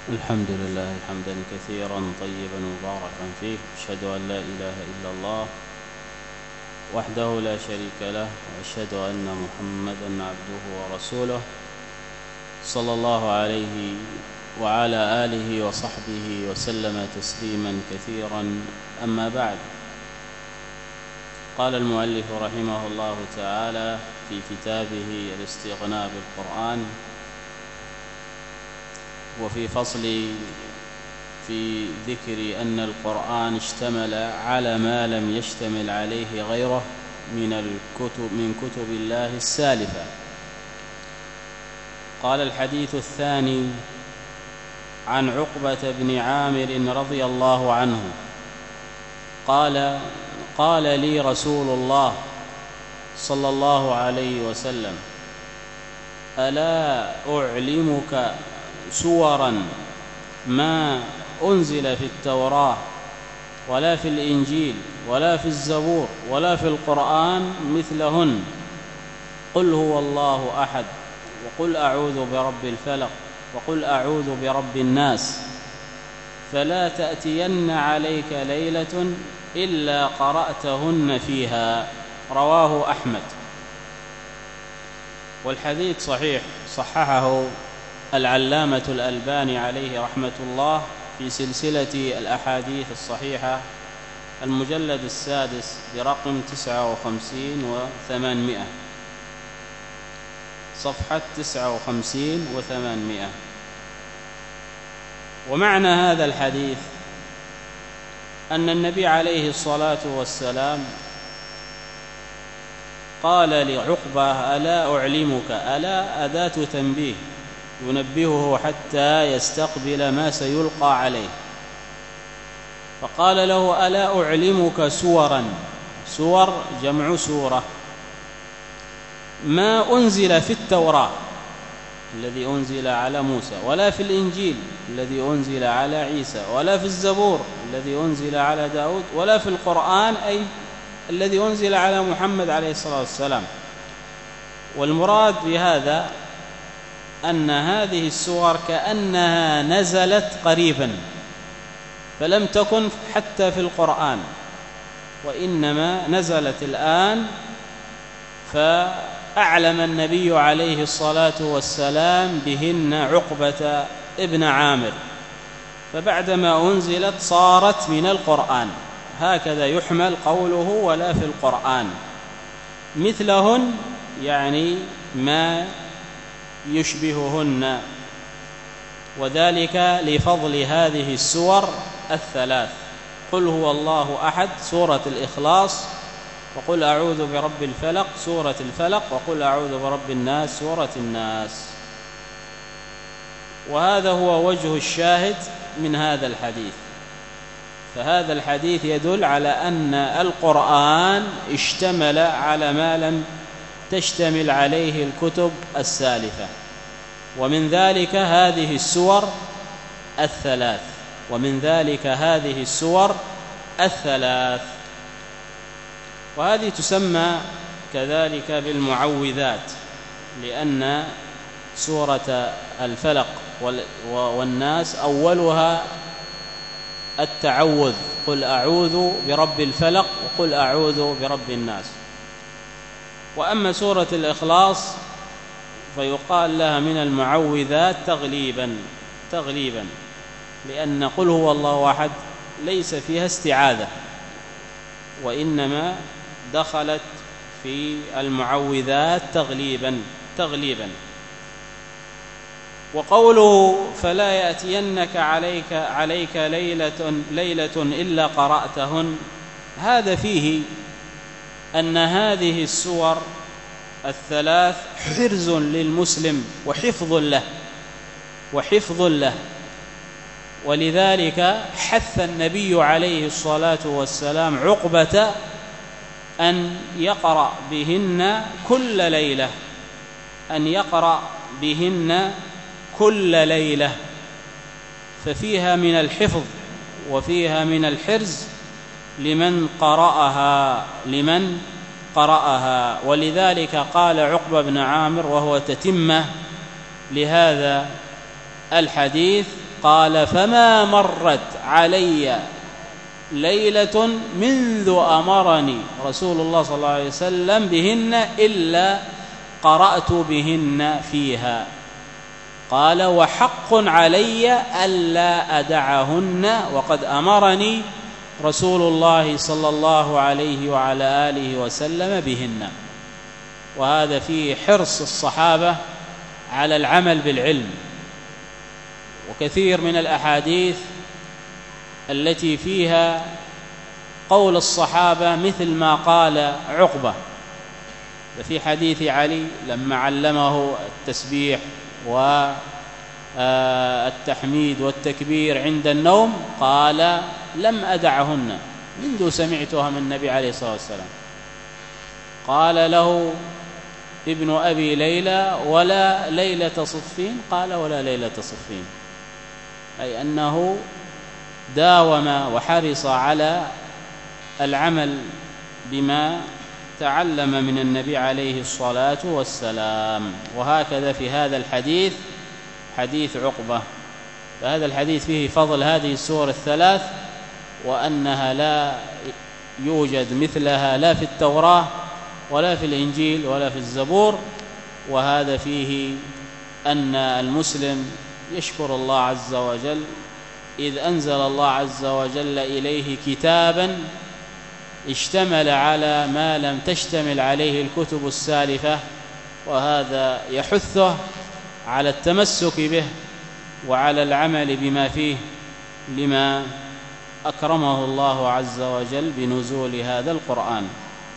الحمد لله حمدا كثيرا طيبا مباركا فيه، أشهد أن لا إله إلا الله وحده لا شريك له، وأشهد أن محمدا عبده ورسوله صلى الله عليه وعلى آله وصحبه وسلم تسليما كثيرا. أما بعد، قال المؤلف رحمه الله تعالى في كتابه الاستغناء بالقرآن، وفي فصل في ذكر أن القرآن اشتمل على ما لم يشتمل عليه غيره من كتب الله السالفة. قال: الحديث الثاني عن عقبة بن عامر رضي الله عنه قال لي رسول الله صلى الله عليه وسلم: ألا أعلمك سورا ما أنزل في التوراة ولا في الإنجيل ولا في الزبور ولا في القرآن مثلهن؟ قل هو الله أحد، وقل أعوذ برب الفلق، وقل أعوذ برب الناس، فلا تأتين عليك ليلة إلا قرأتهن فيها. رواه أحمد. والحديث صحيح، صححه العلامة الألباني عليه رحمة الله في سلسلة الأحاديث الصحيحة المجلد السادس برقم 59 و800، صفحة 59 و800. ومعنى هذا الحديث أن النبي عليه الصلاة والسلام قال لعقبة: ألا أعلمك؟ ألا أداة تنبيه ينبهه حتى يستقبل ما سيلقى عليه، فقال له: ألا أعلمك سورا، سور جمع سورة، ما أنزل في التوراة الذي أنزل على موسى، ولا في الإنجيل الذي أنزل على عيسى، ولا في الزبور الذي أنزل على داود، ولا في القرآن أي الذي أنزل على محمد عليه الصلاة والسلام. والمراد بهذا أن هذه السور كأنها نزلت قريبا، فلم تكن حتى في القرآن، وإنما نزلت الآن. فأعلم النبي عليه الصلاة والسلام بهن عقبة ابن عامر، فبعدما أنزلت صارت من القرآن. هكذا يحمل قوله ولا في القرآن مثلهن، يعني ما يشبههن، وذلك لفضل هذه السور الثلاث: قل هو الله أحد سورة الإخلاص، وقل أعوذ برب الفلق سورة الفلق، وقل أعوذ برب الناس سورة الناس. وهذا هو وجه الشاهد من هذا الحديث. فهذا الحديث يدل على أن القرآن اشتمل على ما لم تشتمل عليه الكتب السالفة، ومن ذلك هذه السور الثلاث، وهذه تسمى كذلك بالمعوذات، لأن سورة الفلق والناس أولها التعوذ: قل أعوذ برب الفلق، وقل أعوذ برب الناس. وأما سورة الإخلاص فيقال لها من المعوذات تغليبا، لأن قل هو الله أحد ليس فيها استعاذة، وإنما دخلت في المعوذات تغليبا. وقوله: فلا يأتينك عليك ليلة إلا قرأتهن، هذا فيه أن هذه السور الثلاث حرز للمسلم وحفظ له، ولذلك حث النبي عليه الصلاة والسلام عقبة أن يقرأ بهن كل ليلة، ففيها من الحفظ وفيها من الحرز لمن قرأها. ولذلك قال عقبة بن عامر وهو تتمة لهذا الحديث، قال فما مرت علي ليلة منذ أمرني رسول الله صلى الله عليه وسلم بهن إلا قرأت بهن فيها. قال وحق علي ألا أدعهن وقد أمرني رسول الله صلى الله عليه وعلى آله وسلم بهن. وهذا فيه حرص الصحابة على العمل بالعلم. وكثير من الأحاديث التي فيها قول الصحابة مثل ما قال عقبة. ففي حديث علي لما علمه التسبيح والتحميد والتكبير عند النوم قال لم أدعهن منذ سمعتها من النبي عليه الصلاة والسلام. قال له ابن أبي ليلى ولا ليلة صفين؟ قال ولا ليلة صفين، أي أنه داوم وحرص على العمل بما تعلم من النبي عليه الصلاة والسلام. وهكذا في هذا الحديث حديث عقبة، فهذا الحديث فيه فضل هذه السور الثلاث، وأنها لا يوجد مثلها لا في التوراة ولا في الإنجيل ولا في الزبور. وهذا فيه أن المسلم يشكر الله عز وجل إذ أنزل الله عز وجل إليه كتابا اشتمل على ما لم تشتمل عليه الكتب السالفة، وهذا يحثه على التمسك به وعلى العمل بما فيه لما أكرمه الله عز وجل بنزول هذا القرآن.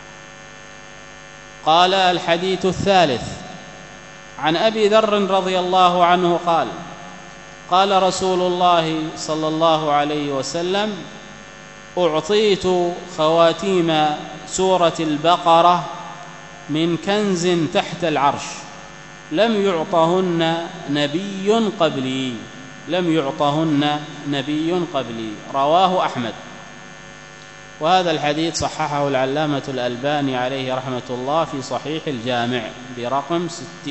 قال الحديث الثالث عن أبي ذر رضي الله عنه قال قال رسول الله صلى الله عليه وسلم أعطيت خواتيم سورة البقرة من كنز تحت العرش لم يعطهن نبي قبلي، لم يعطهن نبي قبلي، رواه أحمد. وهذا الحديث صححه العلامة الألباني عليه رحمة الله في صحيح الجامع برقم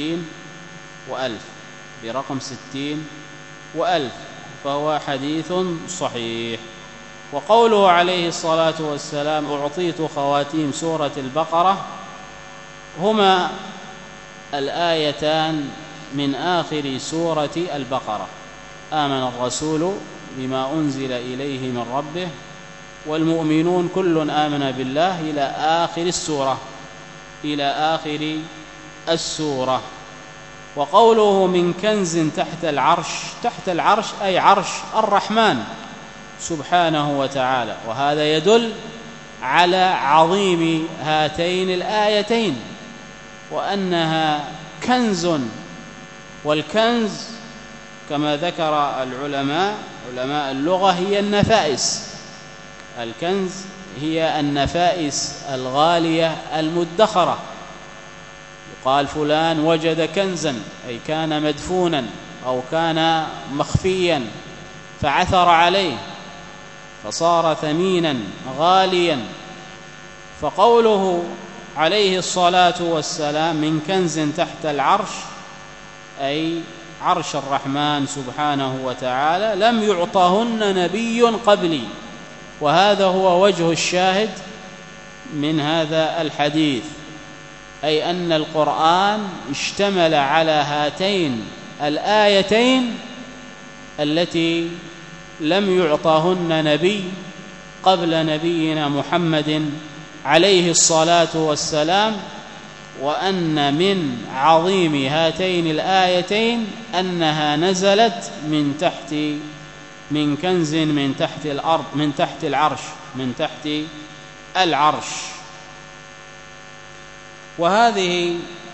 60 وألف، فهو حديث صحيح. وقوله عليه الصلاة والسلام أعطيت خواتيم سورة البقرة هما الآيتان من آخر سورة البقرة: آمن الرسول بما أنزل إليه من ربه والمؤمنون كل آمن بالله إلى آخر السورة. وقوله من كنز تحت العرش أي عرش الرحمن سبحانه وتعالى. وهذا يدل على عظيم هاتين الآيتين وأنها كنز، والكنز كما ذكر علماء اللغة هي النفائس. الكنز هي النفائس الغالية المدخرة. يقال فلان وجد كنزا أي كان مدفونا أو كان مخفيا فعثر عليه فصار ثمينا غاليا. فقوله عليه الصلاة والسلام من كنز تحت العرش أي عرش الرحمن سبحانه وتعالى لم يعطهن نبي قبلي. وهذا هو وجه الشاهد من هذا الحديث، أي أن القرآن اشتمل على هاتين الآيتين التي لم يعطهن نبي قبل نبينا محمد عليه الصلاة والسلام. وأن من عظيم هاتين الآيتين أنها نزلت من كنز من تحت الأرض، من تحت العرش. وهذه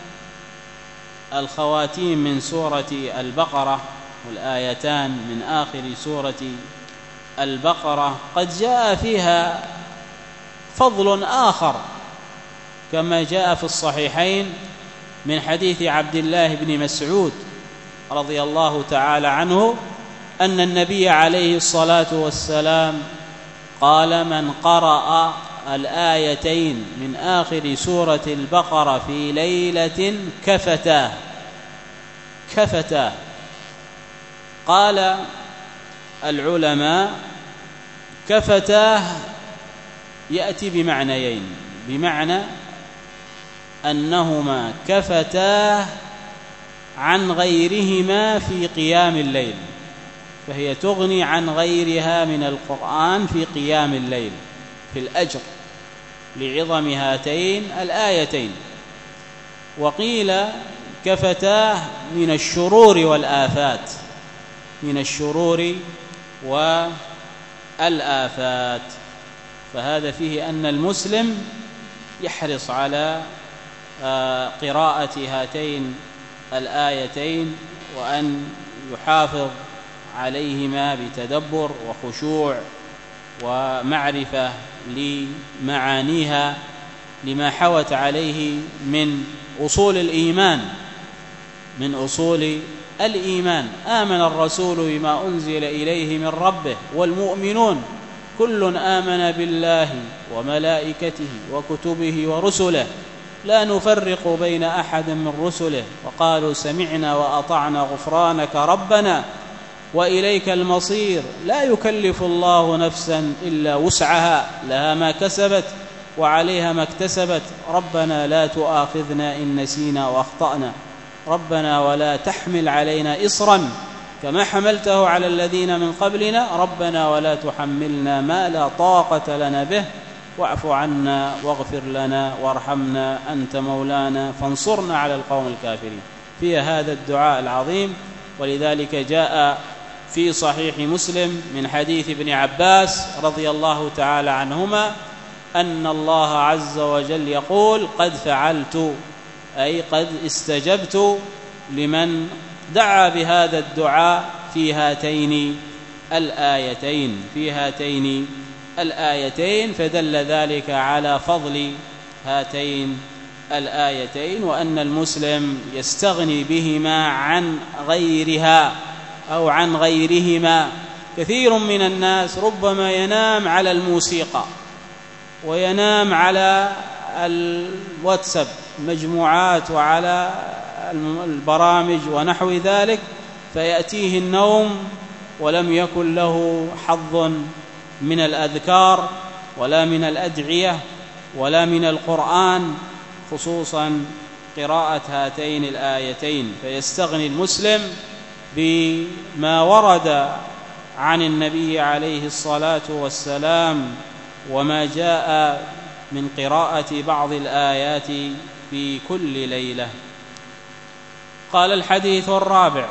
الخواتيم من سورة البقرة والآيتان من آخر سورة البقرة قد جاء فيها فضل آخر كما جاء في الصحيحين من حديث عبد الله بن مسعود رضي الله تعالى عنه أن النبي عليه الصلاة والسلام قال من قرأ الآيتين من آخر سورة البقرة في ليلة كفتاه. قال العلماء كفتاه يأتي بمعنيين، بمعنى أنهما كفتاه عن غيرهما في قيام الليل، فهي تغني عن غيرها من القرآن في قيام الليل في الأجر لعظم هاتين الآيتين. وقيل كفتاه من الشرور والآفات، من الشرور والآفات. فهذا فيه أن المسلم يحرص على قراءة هاتين الآيتين، وأن يحافظ عليهما بتدبر وخشوع ومعرفة لمعانيها، لما حوت عليه من أصول الإيمان، من أصول الإيمان. آمن الرسول بما أنزل إليه من ربه والمؤمنون كل آمن بالله وملائكته وكتبه ورسله لا نفرق بين أحد من رسله وقالوا سمعنا وأطعنا غفرانك ربنا وإليك المصير. لا يكلف الله نفسا إلا وسعها، لها ما كسبت وعليها ما اكتسبت. ربنا لا تؤاخذنا إن نسينا وأخطأنا، ربنا ولا تحمل علينا إصرا كما حملته على الذين من قبلنا، ربنا ولا تحملنا ما لا طاقة لنا به، واعف عنا واغفر لنا وارحمنا أنت مولانا فانصرنا على القوم الكافرين. في هذا الدعاء العظيم. ولذلك جاء في صحيح مسلم من حديث ابن عباس رضي الله تعالى عنهما أن الله عز وجل يقول قد فعلت، أي قد استجبت لمن دعا بهذا الدعاء في هاتين الآيتين، في هاتين الآيتين. فدل ذلك على فضل هاتين الآيتين، وأن المسلم يستغني بهما عن غيرها أو عن غيرهما. كثير من الناس ربما ينام على الموسيقى وينام على الواتساب مجموعات وعلى البرامج ونحو ذلك، فيأتيه النوم ولم يكن له حظ من الأذكار ولا من الأدعية ولا من القرآن، خصوصا قراءة هاتين الآيتين. فيستغني المسلم بما ورد عن النبي عليه الصلاة والسلام وما جاء من قراءة بعض الآيات في كل ليلة. قال الحديث الرابع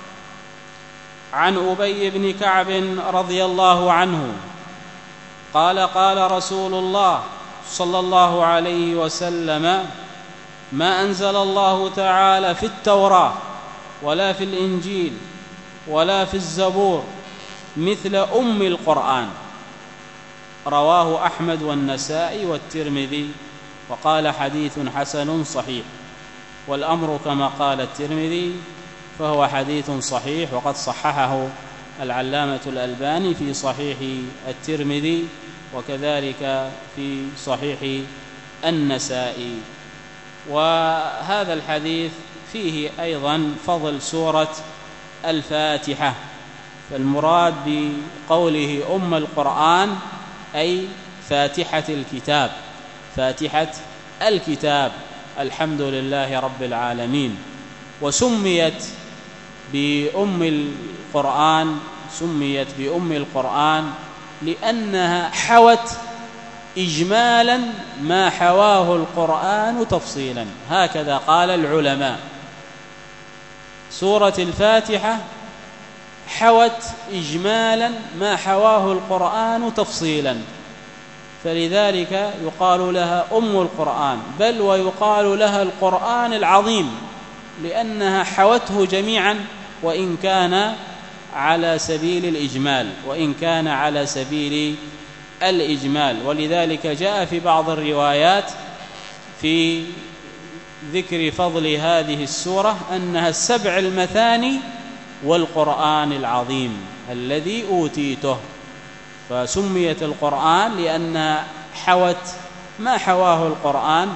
عن أبي بن كعب رضي الله عنه قال قال رسول الله صلى الله عليه وسلم ما أنزل الله تعالى في التوراة ولا في الإنجيل ولا في الزبور مثل أم القرآن. رواه أحمد والنسائي والترمذي وقال حديث حسن صحيح، والأمر كما قال الترمذي فهو حديث صحيح، وقد صححه العلامة الألباني في صحيح الترمذي وكذلك في صحيح النسائي. وهذا الحديث فيه أيضا فضل سورة الفاتحة. فالمراد بقوله أم القرآن أي فاتحة الكتاب، فاتحة الكتاب، الحمد لله رب العالمين. وسميت بأم القرآن، سميت بأم القرآن لأنها حوت إجمالا ما حواه القرآن تفصيلا، هكذا قال العلماء. سورة الفاتحة حوت إجمالا ما حواه القرآن تفصيلا، فلذلك يقال لها أم القرآن، بل ويقال لها القرآن العظيم، لأنها حوته جميعا وإن كان على سبيل الإجمال، وإن كان على سبيل الإجمال. ولذلك جاء في بعض الروايات في ذكر فضل هذه السورة أنها 7 المثاني والقرآن العظيم الذي أوتيته. فسميت القرآن لأنها حوت ما حواه القرآن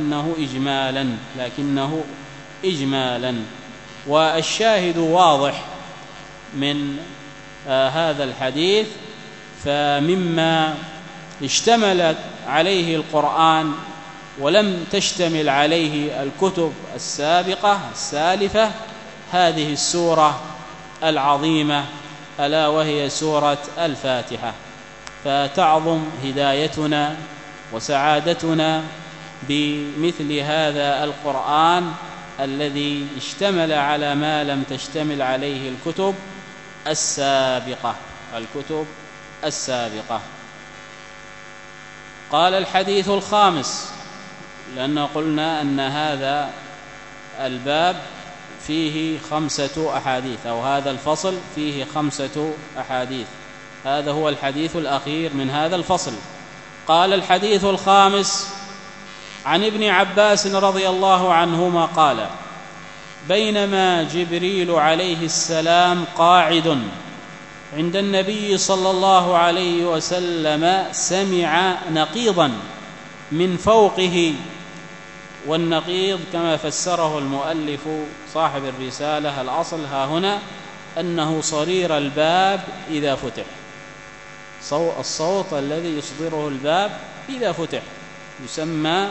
لكنه إجمالا. والشاهد واضح من هذا الحديث، فمما اشتملت عليه القرآن ولم تشتمل عليه الكتب السابقة السالفة هذه السورة العظيمة، ألا وهي سورة الفاتحة. فتعظم هدايتنا وسعادتنا بمثل هذا القرآن الذي اشتمل على ما لم تشتمل عليه الكتب السابقة. قال الحديث الخامس، لأن قلنا أن هذا الباب فيه 5 أحاديث، أو هذا الفصل فيه 5 أحاديث، هذا هو الحديث الأخير من هذا الفصل. قال الحديث الخامس: عن ابن عباس رضي الله عنهما قال: بينما جبريل عليه السلام قاعد عند النبي صلى الله عليه وسلم سمع نقيضا من فوقه. والنقيض كما فسره المؤلف صاحب الرسالة، الأصل ها هنا أنه صرير الباب إذا فتح، الصوت الذي يصدره الباب إذا فتح يسمى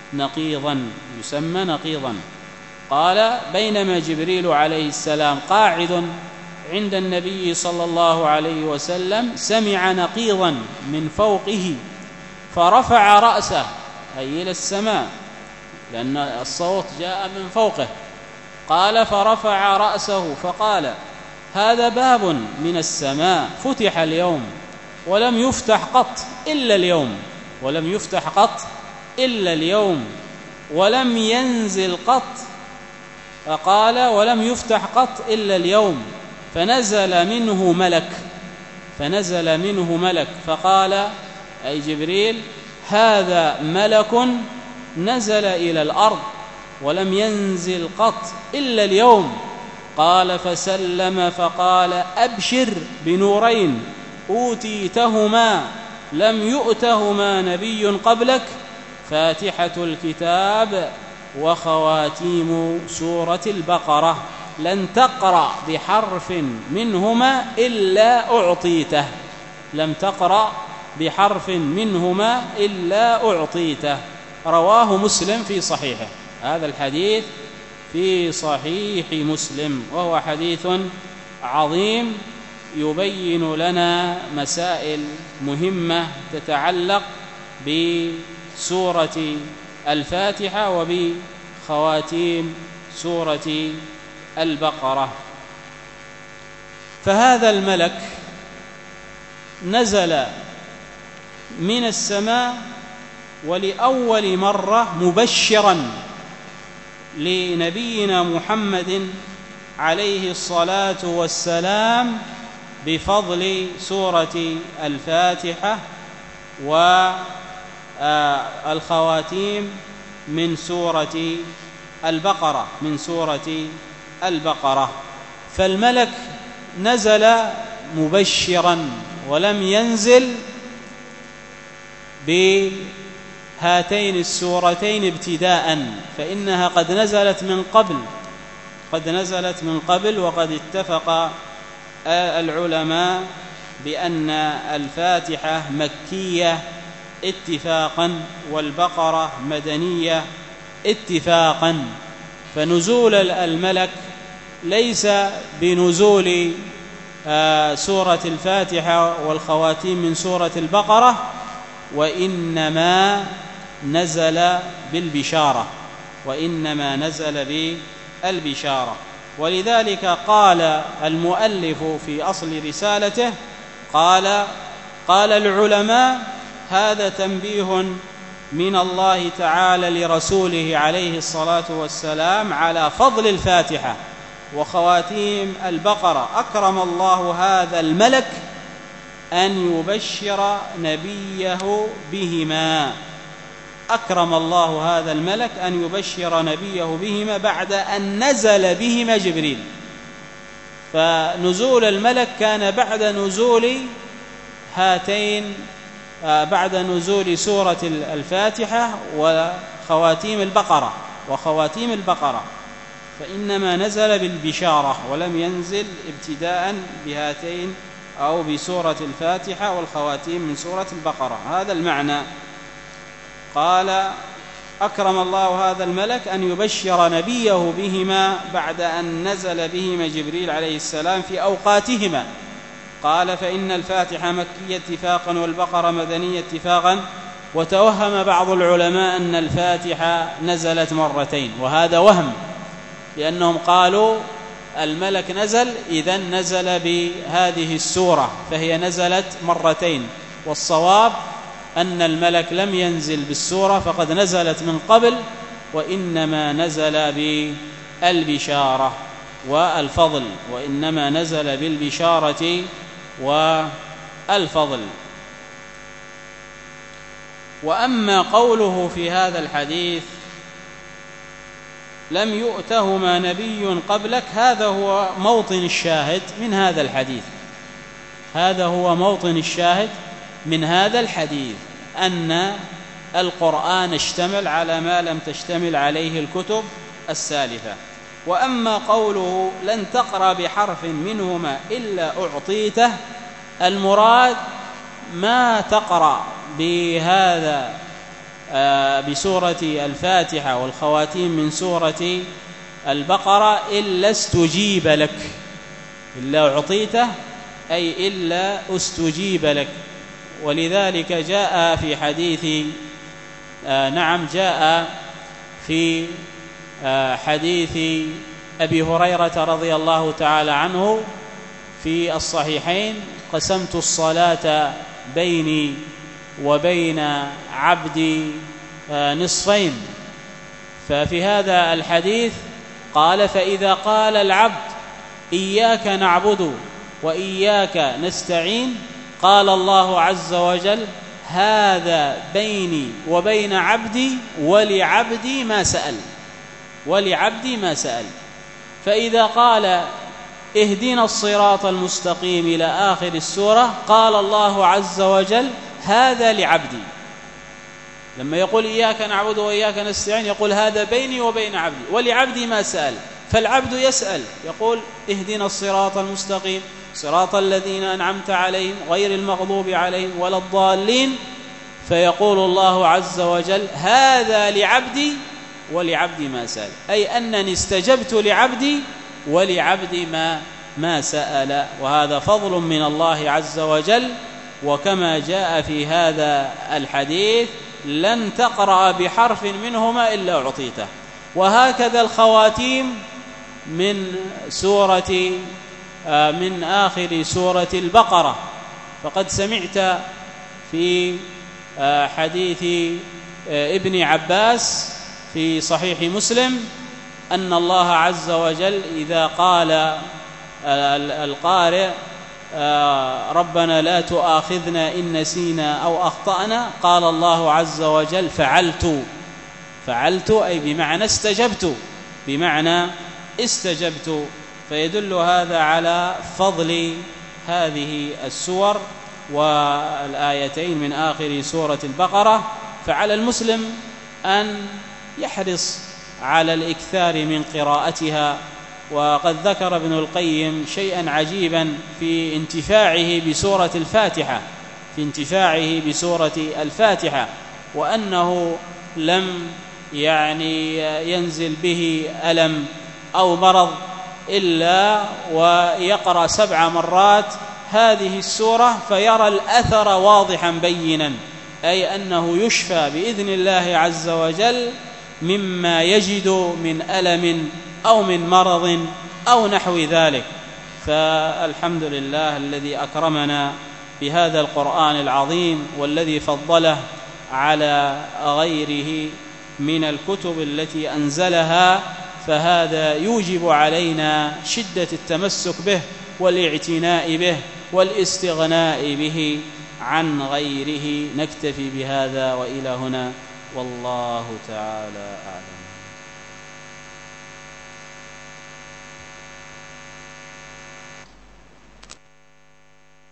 نقيضا. قال: بينما جبريل عليه السلام قاعد عند النبي صلى الله عليه وسلم سمع نقيضا من فوقه فرفع رأسه، أي إلى السماء، لأن الصوت جاء من فوقه. قال: فرفع رأسه فقال: هذا باب من السماء فتح اليوم ولم يفتح قط إلا اليوم ولم ينزل قط. فقال: ولم يفتح قط إلا اليوم. فنزل منه ملك فقال، أي جبريل: هذا ملك نزل إلى الأرض ولم ينزل قط إلا اليوم. قال: فسلم فقال: أبشر بنورين أوتيتهما لم يؤتهما نبي قبلك، فاتحة الكتاب وخواتيم سورة البقرة، لن تقرأ بحرف منهما إلا أعطيته. رواه مسلم في صحيحه. هذا الحديث في صحيح مسلم، وهو حديث عظيم يبين لنا مسائل مهمة تتعلق بسورة الفاتحة وبخواتيم سورة البقرة. فهذا الملك نزل من السماء ولأول مرة مبشرا لنبينا محمد عليه الصلاة والسلام بفضل سورة الفاتحة والخواتيم من سورة البقرة. فالملك نزل مبشرا ولم ينزل بهاتين السورتين ابتداء، فإنها قد نزلت من قبل. وقد اتفق العلماء بأن الفاتحة مكية اتفاقا والبقرة مدنية اتفاقا. فنزول الملك ليس بنزول سورة الفاتحة والخواتيم من سورة البقرة، وإنما نزل بالبشارة. ولذلك قال المؤلف في أصل رسالته، قال العلماء: هذا تنبيه من الله تعالى لرسوله عليه الصلاة والسلام على فضل الفاتحة وخواتيم البقرة. أكرم الله هذا الملك أن يبشر نبيه بهما بعد أن نزل بهما جبريل. فنزول الملك كان بعد نزول سورة الفاتحة وخواتيم البقرة، فإنما نزل بالبشارة ولم ينزل ابتداء بهاتين أو بسورة الفاتحة والخواتيم من سورة البقرة. هذا المعنى. قال: أكرم الله هذا الملك أن يبشر نبيه بهما بعد أن نزل بهما جبريل عليه السلام في أوقاتهما. قال: فإن الفاتحة مكية اتفاقا والبقرة مدنية اتفاقا، وتوهم بعض العلماء أن الفاتحة نزلت مرتين، وهذا وهم، لأنهم قالوا الملك نزل، إذن نزل بهذه السورة فهي نزلت مرتين، والصواب أن الملك لم ينزل بالسورة فقد نزلت من قبل، وإنما نزل بالبشارة والفضل، وإنما نزل بالبشارة والفضل. وأما قوله في هذا الحديث لم يؤتهما نبي قبلك، هذا هو موطن الشاهد من هذا الحديث، هذا هو موطن الشاهد من هذا الحديث، أن القرآن اشتمل على ما لم تشتمل عليه الكتب السالفة. وأما قوله لن تقرأ بحرف منهما إلا أعطيته، المراد ما تقرأ بهذا بسورة الفاتحة والخواتيم من سورة البقرة إلا استجيب لك، إلا أعطيته أي إلا استجيب لك. ولذلك جاء في حديث جاء في حديث أبي هريرة رضي الله تعالى عنه في الصحيحين: قسمت الصلاة بيني وبين عبدي نصفين. ففي هذا الحديث قال: فإذا قال العبد إياك نعبد وإياك نستعين، قال الله عز وجل: هذا بيني وبين عبدي ولعبدي ما سأل، ولعبدي ما سأل. فإذا قال اهدنا الصراط المستقيم إلى آخر السورة، قال الله عز وجل: هذا لعبدي. لما يقول إياك نعبد وإياك نستعين يقول هذا بيني وبين عبدي ولعبدي ما سأل. فالعبد يسأل يقول اهدنا الصراط المستقيم صراط الذين أنعمت عليهم غير المغضوب عليهم ولا الضالين، فيقول الله عز وجل: هذا لعبدي ولعبدي ما سأل، أي أنني استجبت لعبدي ولعبدي ما سأل. وهذا فضل من الله عز وجل. وكما جاء في هذا الحديث: لن تقرأ بحرف منهما إلا أعطيته. وهكذا الخواتيم من آخر سورة البقرة، فقد سمعت في حديث ابن عباس في صحيح مسلم أن الله عز وجل إذا قال القارئ ربنا لا تؤاخذنا إن نسينا أو أخطأنا، قال الله عز وجل: فعلت أي بمعنى استجبت، بمعنى استجبت. فيدل هذا على فضل هذه السور والآيتين من آخر سورة البقرة. فعلى المسلم أن يحرص على الإكثار من قراءتها. وقد ذكر ابن القيم شيئا عجيبا في انتفاعه بسورة الفاتحة، وأنه لم ينزل به ألم أو مرض إلا ويقرأ 7 مرات هذه السورة فيرى الأثر واضحا بينا، أي أنه يشفى بإذن الله عز وجل مما يجد من ألم أو من مرض أو نحو ذلك. فالحمد لله الذي أكرمنا بهذا القرآن العظيم، والذي فضله على غيره من الكتب التي أنزلها. فهذا يوجب علينا شدة التمسك به والاعتناء به والاستغناء به عن غيره. نكتفي بهذا وإلى هنا، والله تعالى أعلم.